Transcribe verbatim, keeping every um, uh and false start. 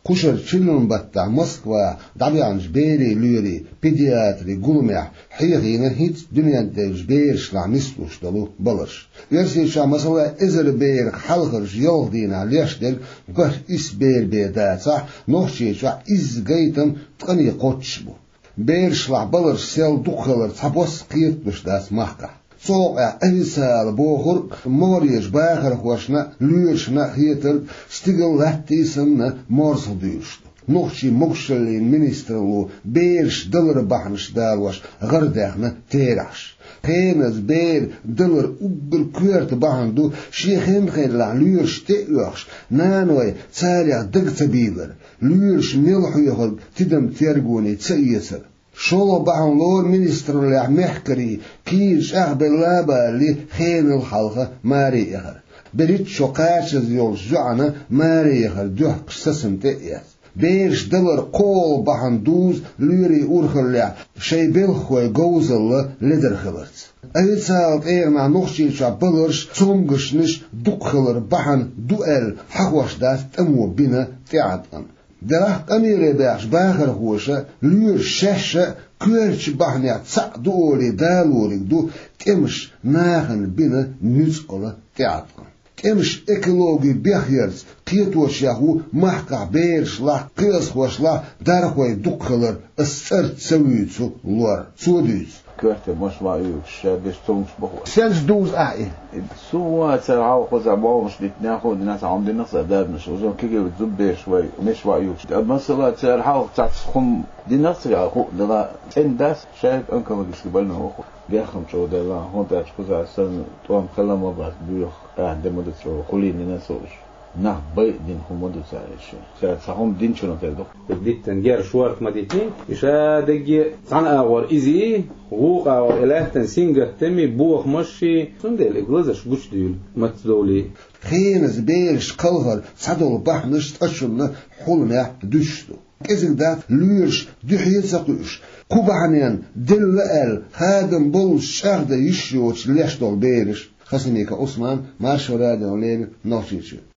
كشر تشيلون بتاع موسكوا دعيان جبيري لوري بيدياتري قلمع حيغينا هيت دنيا جبير شلع نسلوش دلو بلش يرسي شا مثلا إزر بير حلقر جيوه دينا ليش دل قه إس بير بيداتا نوحشي شا إز جيتم تقني قوتشبو بير شلع بلش سيل دخلر تحبوس قيت بش داس محكا صوغ أهسال بوخر موريش باخر خوشنا ليشنا هيتل ستيغل لاتي سمنا مورسل ديوشت نوخشي مقشلين منسترلو بيرش دلر بحنش دالوش غرداخنا تيرش خينز بير دلر أقل كويرت بحندو شيخين خين لع ليرش تيوخش نانوي تساريع دقت بيلر ليرش ملحو يخل تدم تيرغوني تسيسر شولو بحن لور منستر لع محكري كيش أخبر لابا اللي خين الحلقة ماري إخر بريد شقاشز يول جعنا ماري إخر دوح قسسم تأيس بيرش دلر قول بحن دوز لوري أورخلع شي بلخوي جوزل لدر خلرت أيد سالت إيغنا نوخشي شا بلرش تلمقشنش دوخلر بحن دوال حقوش داس تمو بنا تعدن درخت أميري باش باخر خوشة لور شاشة كورش بحنيا تسع دوري دالوري دو تمش ناخن بنا نزقل تعدن تمش اكولوجي بيخيرز قيتوش ياهو محقع بيرش لا قيس وش لا دارخوي دوخلر السرت سويتسو لور سوديز كورت مش وايوش بيش تونش بخو سنس دوز اي سوا تسرعوا خذ باو مش ناخذ الناس عندنا نقص اداب مش وزو كيجي بتزب شوي مش وايوش مثلا تسرعوا تاعتكم دي نقص يا اخو ده انداس شايف انكم مش قبلنا اخو بيخم شو ده لا هون تاعتكم على السن توام خلا ما بس بيخ قاعد مده شو قولين الناس نه باید دین خمود سعیش. سعی سهم دین چون تردو. بديت تنجار شوارت مديتين إشادج عن أور إزي غوق أور إله تنسينجة تمي بوخ مشي سندل إجلازش بوش ديل متدولي. خين زبيرش قلهر صدول بحنش تأشرنا حولنا دشتو. كذا ده ليرش دحيت سقيش. كوبعنيان دل ال هادم بول شهد يشيوش ليش دول بيرش. خسنيك عثمان ما شو رادن ولين ناشيش.